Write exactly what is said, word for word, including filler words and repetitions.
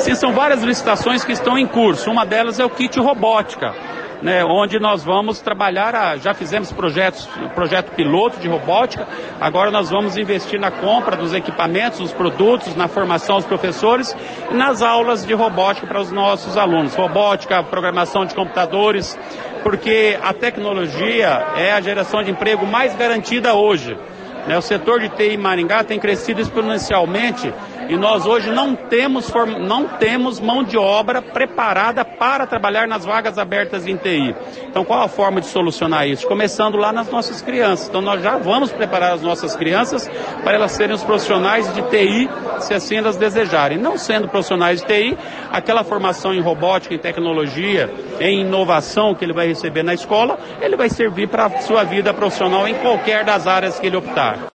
assim, são várias licitações que estão em curso. Uma delas é o kit robótica, né, onde nós vamos trabalhar, a, já fizemos projetos, projeto piloto de robótica, agora nós vamos investir na compra dos equipamentos, dos produtos, na formação dos professores e nas aulas de robótica para os nossos alunos. Robótica, programação de computadores, porque a tecnologia é a geração de emprego mais garantida hoje. Né, o setor de T I em Maringá tem crescido exponencialmente e nós hoje não temos, não temos mão de obra preparada para trabalhar nas vagas abertas em T I. Então qual a forma de solucionar isso? Começando lá nas nossas crianças. Então nós já vamos preparar as nossas crianças para elas serem os profissionais de T I, se assim elas desejarem. Não sendo profissionais de T I, aquela formação em robótica, em tecnologia, em inovação que ele vai receber na escola, ele vai servir para a sua vida profissional em qualquer das áreas que ele optar.